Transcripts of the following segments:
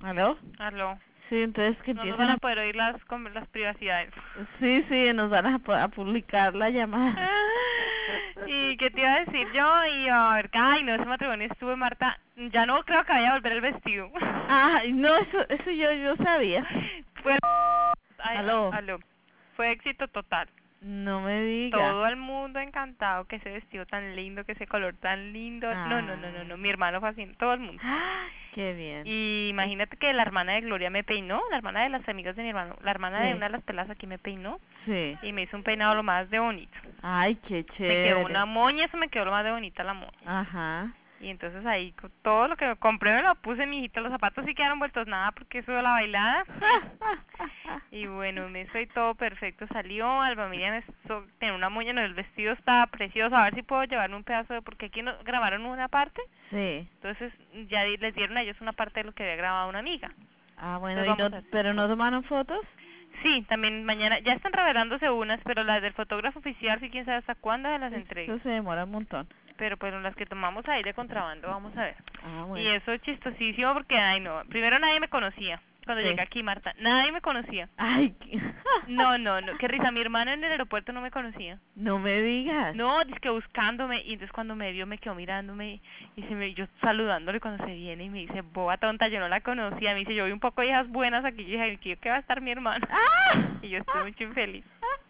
¿Aló? Aló. Sí, entonces que No nos empiecen van a a... poder oír las privacidades. Sí, sí, nos van a publicar la llamada. ¿Y qué te iba a decir yo? Y a ver, ay, no, ese matrimonio estuvo, Marta. Ya no creo que vaya a volver el vestido. Ay, no, eso yo sabía. Fue... Ay, ¿Aló? aló. Fue éxito total. No me diga. Todo el mundo encantado, que ese vestido tan lindo, que ese color tan lindo. No. Ah. Mi hermano fascinó, todo el mundo. Ah, qué bien. Y imagínate que la hermana de Gloria me peinó, la hermana de las amigas de mi hermano, la hermana de Sí, una de las pelas aquí me peinó sí. y me hizo un peinado lo más de bonito. Ay, qué Me quedó chévere. una moña, eso me quedó lo más de bonita la moña. Ajá. Y entonces ahí todo lo que compré me lo puse, mijita. Los zapatos sí quedaron vueltos nada porque eso de la bailada. Y bueno, me hizo y todo perfecto. Salió, Alba Miriam tenía una moña, no, el vestido estaba precioso. A ver si puedo llevarme un pedazo de... Porque aquí grabaron una parte. Sí. Entonces ya les dieron a ellos una parte de lo que había grabado una amiga. Ah, bueno, Entonces vamos a ver. pero no tomaron fotos. Sí, también mañana, ya están revelándose unas, pero las del fotógrafo oficial sí quién sabe hasta cuándo se las entregue. Eso se demora un montón. Pero pues las que tomamos ahí de contrabando, vamos a ver. Ah, Y bueno. eso es chistosísimo porque, ay no, primero nadie me conocía. Cuando Sí. llegué aquí, Marta, nadie me conocía. Ay, No, qué risa, mi hermana en el aeropuerto no me conocía. no me digas. No, dice que buscándome, y entonces cuando me vio me quedó mirándome, y yo saludándole cuando se viene, y me dice, boba tonta, yo no la conocía. Me dice, yo vi un poco de hijas buenas aquí, y dije, ¿qué va a estar mi hermana? Y yo estoy mucho infeliz.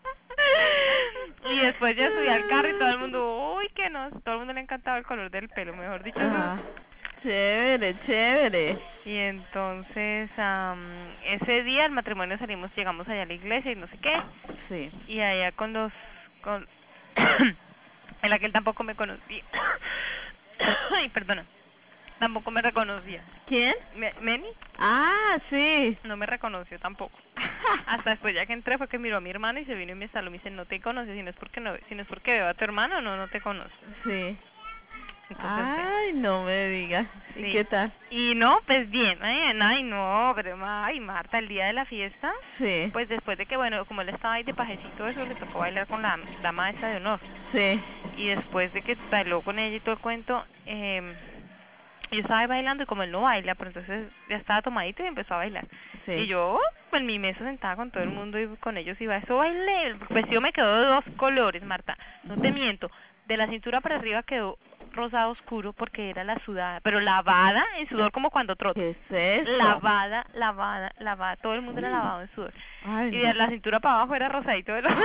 Y después ya subí al carro y todo el mundo, uy, que no, todo el mundo le encantaba el color del pelo, mejor dicho. Ah, chévere, chévere. Y entonces, ese día el matrimonio llegamos allá a la iglesia y no sé qué. Sí. Y allá con en la que él tampoco me conocía. Ay, perdona. Tampoco me reconocía. ¿Quién? ¿Meni? Ah, sí. No me reconoció tampoco. Hasta después ya que entré fue que miró a mi hermano y se vino y me saludó. Me dice, no te conoces, si no es porque veo a tu hermano, no te conozco. Sí. Entonces, Ay, no me digas. sí. ¿Y qué tal? Y no, pues bien. Ay, no, pero ay, Marta, el día de la fiesta, Sí. pues después de que, bueno, como él estaba ahí de pajecito, eso le tocó bailar con la dama esta de honor. Sí. Y después de que bailó con ella y todo el cuento, yo estaba ahí bailando y como él no baila, pero entonces ya estaba tomadito y empezó a bailar. Sí. Y yo, pues en mi mesa sentada con todo el mundo y con ellos iba, eso bailé. El vestido me quedó de dos colores, Marta, no te miento. De la cintura para arriba quedó rosado oscuro porque era la sudada, pero lavada en sudor como cuando trota. ¿Qué es eso? Lavada, todo el mundo era lavado en sudor. Ay, Y de no. la cintura para abajo era rosadito de los...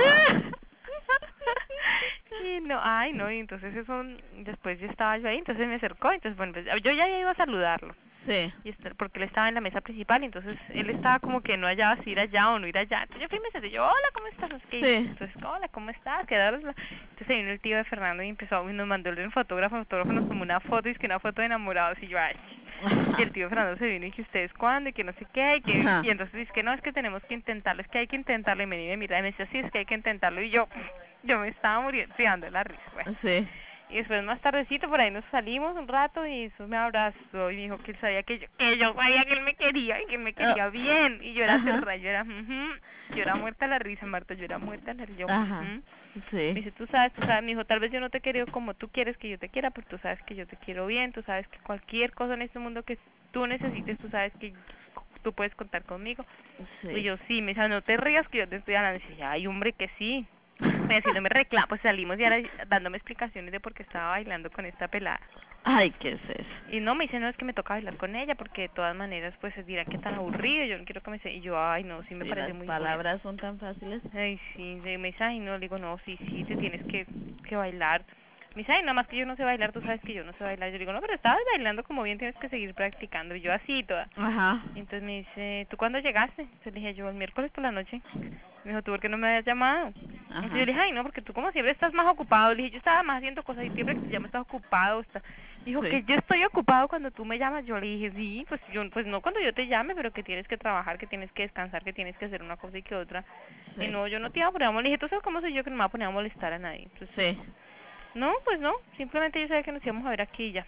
Y no, ay no, y entonces eso, después yo estaba yo ahí, entonces me acercó, entonces bueno, pues, yo ya iba a saludarlo. Sí. Y porque él estaba en la mesa principal, y entonces él estaba como que no hallaba si ir allá o no ir allá. Entonces yo fui y me senté, yo, hola, ¿cómo estás? No sé qué. Sí. Entonces, hola, ¿cómo estás? Entonces se vino el tío de Fernando y nos mandó el fotógrafo nos tomó una foto, y es que una foto de enamorados, y yo, ay. Y el tío Fernando se vino y que ustedes cuándo, y que no sé qué, y entonces dice que no, es que tenemos que intentarlo, es que hay que intentarlo, y me mira y me decía, sí, es que hay que intentarlo, y yo me estaba muriendo, de la risa, bueno. Sí. Y después más tardecito por ahí nos salimos un rato y eso me abrazó y me dijo que él sabía que yo sabía que él me quería y que él me quería bien. Y yo era aterrada, yo era muerta de la risa, Marta, yo era muerta de la risa. Ajá. Sí. Me dice, tú sabes, me dijo, tal vez yo no te quiero como tú quieres que yo te quiera, pero tú sabes que yo te quiero bien, tú sabes que cualquier cosa en este mundo que tú necesites, tú sabes que tú puedes contar conmigo. Sí. Y yo, sí, me dice, no te rías que yo te estoy hablando. Y dice, ay, hombre, que sí. Haciéndome reclamo, pues salimos y ahora dándome explicaciones de por qué estaba bailando con esta pelada. Ay, ¿qué es eso? Y no, me dice, no, es que me toca bailar con ella, porque de todas maneras, pues dirá que tan aburrido, yo no quiero que me... Y yo, ay, no, sí me Sí, parece las muy palabras son tan fáciles. Ay, sí, me dice, ay, no, le digo, no, sí, te tienes que bailar. Me dice, ay, nada más que yo no sé bailar, tú sabes que yo no sé bailar. Yo le digo, no, pero estabas bailando como bien, tienes que seguir practicando. Y yo así, toda. Ajá. Y entonces me dice, ¿tú cuándo llegaste? Entonces le dije, yo el miércoles por la noche. Me dijo, ¿tú por qué no me habías llamado? Ajá. Entonces yo le dije, ay, no, porque tú como siempre estás más ocupado. Le dije, yo estaba más haciendo cosas y siempre que te llamo estás ocupado. Dijo, Sí. que yo estoy ocupado cuando tú me llamas. Yo le dije, sí, pues no cuando yo te llame, pero que tienes que trabajar, que tienes que descansar, que tienes que hacer una cosa y que otra. Sí. Y no, yo no te iba a poner a molestar. Le dije, ¿tú sabes cómo soy yo que no me voy a poner a molestar a nadie? Entonces, Sí. no, pues no, simplemente yo sabía que nos íbamos a ver aquí y ya.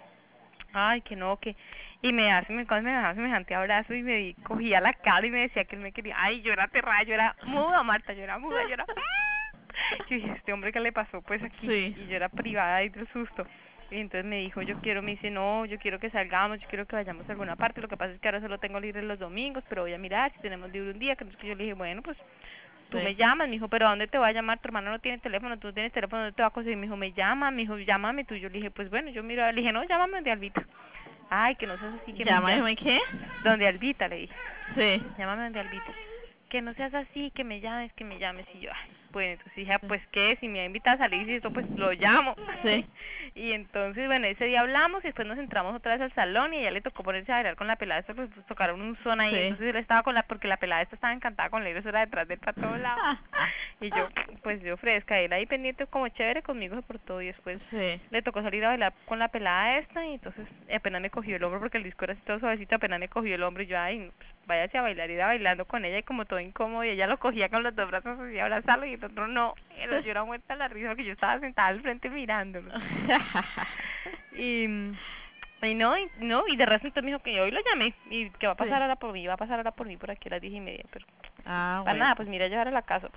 Ay, que no, que... Y cuando me daba semejante abrazo y cogía la cara y me decía que él me quería. Ay, yo era aterrada, yo era muda, Marta, yo era muda, yo era... Yo dije, este hombre, ¿qué le pasó pues aquí? Sí. Y yo era privada y del susto. Y entonces me dijo, me dice, no, yo quiero que salgamos, yo quiero que vayamos a alguna parte. Lo que pasa es que ahora solo tengo libre los domingos, pero voy a mirar si tenemos libre un día. Que yo le dije, bueno, pues tú me llamas. Me dijo, pero ¿a dónde te voy a llamar? Tu hermano no tiene teléfono, tú no tienes teléfono, ¿dónde te va a conseguir? Me dijo, llámame tú. Yo le dije, pues bueno, yo miro. Le dije, no, llámame donde Albita. Ay, que no seas así, que ¿Llámame qué? Donde Albita, le dije. Sí. Llámame donde Albita. Que no seas así, que me llames. Y yo, ay, pues entonces dije, pues qué, si me ha invitado a salir y eso, pues lo llamo. Sí. Y entonces, bueno, ese día hablamos y después nos entramos otra vez al salón y ella le tocó ponerse a bailar con la pelada esta, pues tocaron un son ahí, Sí. entonces él estaba porque la pelada esta estaba encantada con él, eso era detrás del para todos lados. Y yo, pues yo fresca, él ahí pendiente como chévere conmigo por todo y después Sí. le tocó salir a bailar con la pelada esta y entonces apenas me cogió el hombro porque el disco era así todo suavecito, apenas me cogió el hombro y yo, ay, no, pues váyase a bailar, iba bailando con ella y como todo incómodo y ella lo cogía con los dos brazos así a abrazarlo y el otro no, yo era muerta la risa porque yo estaba sentada al frente mirándolo. y de resto entonces me dijo que yo hoy lo llamé y que va a pasar ahora por mí, por aquí a las 10:30, pero para nada, pues mira, llevar a la casa.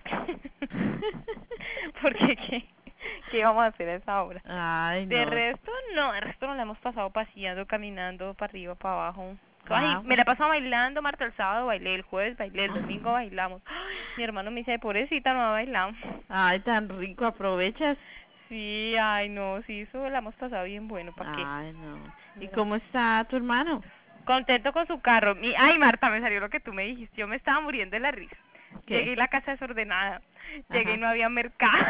Porque ¿qué vamos a hacer a esa hora? Ay, no. De resto no la hemos pasado paseando, caminando para arriba, para abajo. Ay, me la he pasado bailando, Marta, el sábado bailé, el jueves bailé, el domingo bailamos. Ay, mi hermano me dice, pobrecita, no ha bailado. Ay, tan rico, aprovechas. Sí, ay, no, sí, eso la hemos pasado bien bueno, ¿para qué? Ay, no. ¿Y cómo está tu hermano? Contento con su carro. Ay, Marta, me salió lo que tú me dijiste, yo me estaba muriendo de la risa. ¿Qué? Llegué y la casa desordenada, llegué y no había mercado.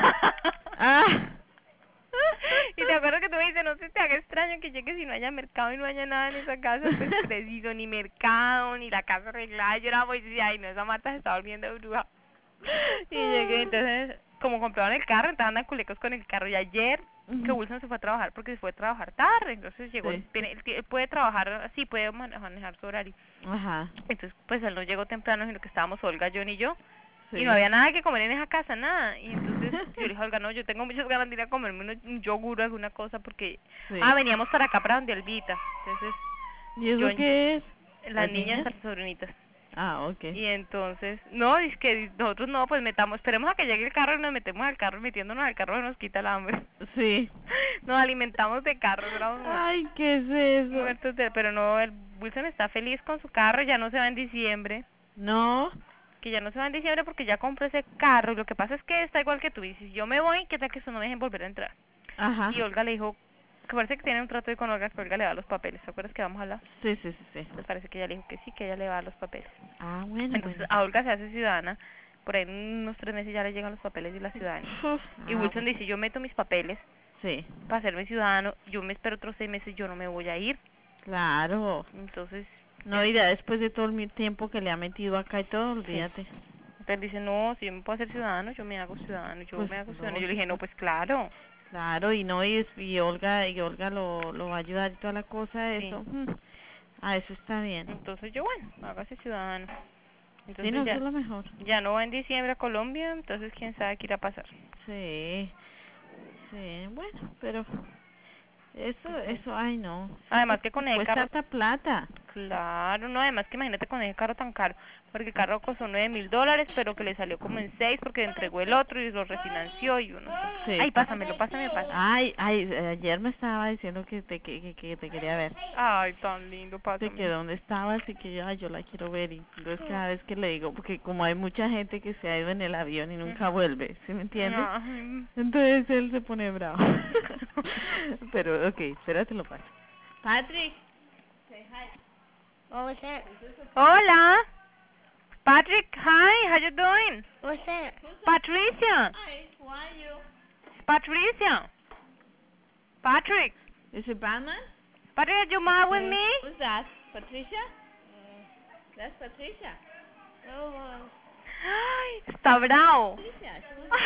Y te acuerdas que tú me dices, no se te haga extraño que llegues y no haya mercado y no haya nada en esa casa, pues preciso, ni mercado, ni la casa arreglada. Yo era muy, ay, no, esa Marta se está volviendo bruja. Y llegué, entonces, como compraron el carro, estaban a culecos con el carro. Y ayer, que Wilson se fue a trabajar porque se fue a trabajar tarde, entonces llegó, él puede trabajar así, puede manejar su horario. Ajá. Entonces, pues él no llegó temprano, sino que estábamos Olga, John y yo. Sí. Y no había nada que comer en esa casa, nada. Y entonces yo le dije a Olga, no, yo tengo muchas ganas de ir a comerme un yogur o alguna cosa porque... Sí. veníamos para acá, para donde Albita. Entonces... ¿Y eso qué es? Las niñas, las sobrinitas. Ah, ok. Y entonces, no, es que nosotros no, pues esperemos a que llegue el carro y nos metemos al carro, metiéndonos al carro nos quita el hambre. Sí. Nos alimentamos de carro, Ay, ¿qué es eso? muertos pero no, el Wilson está feliz con su carro, ya no se va en diciembre. No. Que ya no se va en diciembre porque ya compró ese carro y lo que pasa es que está igual que tú, y si yo me voy, ¿qué tal que eso no me dejen volver a entrar? Ajá. Y Olga le dijo, que parece que tiene un trato ahí con Olga, que Olga le da los papeles, ¿te acuerdas que vamos a hablar? Sí. Entonces parece que ella le dijo que sí, que ella le va a dar los papeles. Ah, bueno. Entonces a Olga se hace ciudadana, por ahí en unos 3 meses ya le llegan los papeles de la ciudadanía. Y Wilson dice, yo meto mis papeles para hacerme ciudadano, yo me espero otros 6 meses, yo no me voy a ir. Claro. Entonces... No, y ya después de todo el tiempo que le ha metido acá y todo, olvídate. Entonces dice, no, si yo me puedo hacer ciudadano, yo me hago ciudadano, Pues Yo le dije, no, pues claro. Claro, y no, y Olga lo va a ayudar y toda la cosa, eso. Eso está bien. Entonces yo, bueno, hágase ciudadano. Entonces Sí, no, eso es lo mejor. Ya no va en diciembre a Colombia, entonces quién sabe qué irá a pasar. Sí, bueno, pero eso, ay no. Además que con el cuesta carro... tanta plata. Claro, no, además que imagínate con ese carro tan caro, porque el carro costó $9,000, pero que le salió como en 6 porque entregó el otro y lo refinanció y uno. Sí. Ay, pásamelo. Ay, ayer me estaba diciendo que te quería ver. Ay, tan lindo, pásame. De que dónde estabas y que yo la quiero ver y entonces cada vez que le digo, porque como hay mucha gente que se ha ido en el avión y nunca vuelve, ¿sí me entiendes? Ay. Entonces él se pone bravo. Pero, ok, espérate lo paso. Patrick. Say hi. What was that? Hola. Patrick, hi, how you doing? What's that? Patricia. Hi, who are you? Patricia. Patrick. Is it Batman? Patrick, are you mad with me? Who's that? Patricia? That's Patricia. Ay, está bravo. Patricia,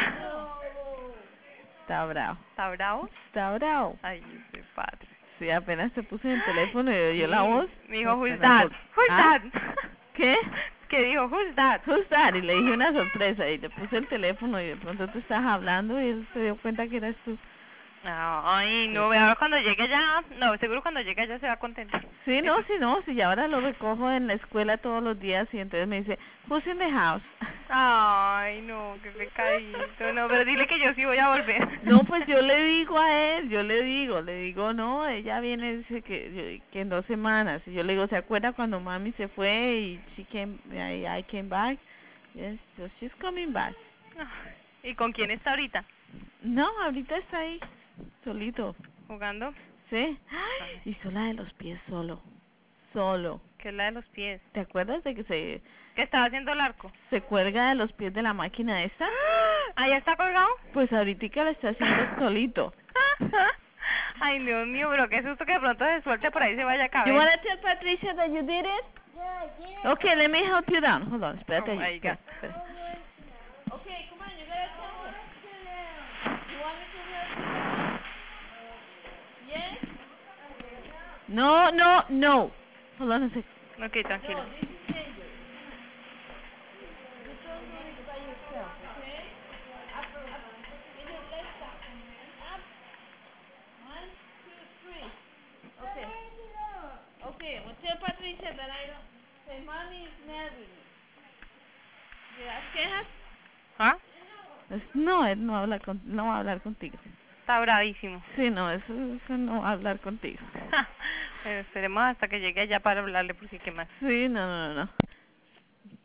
Está bravo. ¿Está bravo? Está bravo. Ay, ese Patrick. Sí, apenas te puse en el teléfono y oyó la voz. Me dijo, who's Hasta that? la Who's ¿Ah? that? ¿Qué? Que dijo, who's that? Who's that? Y le dije una sorpresa y le puse el teléfono y de pronto tú estabas hablando y él se dio cuenta que eras tú. Ay, no, ahora cuando llegue allá, no, seguro cuando llegue allá se va a contentar. Sí, no, sí, y ahora lo recojo en la escuela todos los días y entonces me dice, who's in the house? Ay, no, qué pecadito. No, pero dile que yo sí voy a volver. No, pues yo le digo a él, le digo, no, ella viene, dice que en 2 semanas. Y yo le digo, ¿se acuerda cuando mami se fue y I came back? Yes, so she's coming back. ¿Y con quién está ahorita? No, ahorita está ahí, solito. ¿Jugando? ¿Sí? Ay, hizo la de los pies solo. ¿Qué es la de los pies? ¿Te acuerdas de que ¿Que estaba haciendo el arco? se cuelga de los pies de la máquina esta? ¿Ahí está colgado? Pues ahorita lo está haciendo solito. Ay, Dios mío, pero qué susto que de pronto se suelte por ahí y se vaya a caber. You want to tell Patricia that you did it? Yeah. Okay, let me help you down. Hold on, espérate. Oh my God. Espera. Okay, come on, you gotta tell her. You want me to help you? Yes? No. Hold on a second. Ok, tranquilo. No, this is dangerous. You don't do this by yourself, okay? Up. In your left side. Up. 1, 2, 3. Okay. Okay, well tell Patricia that I don't... Say, mommy is mad with me. ¿Le das quejas? ¿Ah? No, él no va a hablar contigo. Está bravísimo. Sí, no, eso no va a hablar contigo. Esperemos hasta que llegue allá para hablarle, porque qué más. Sí, no.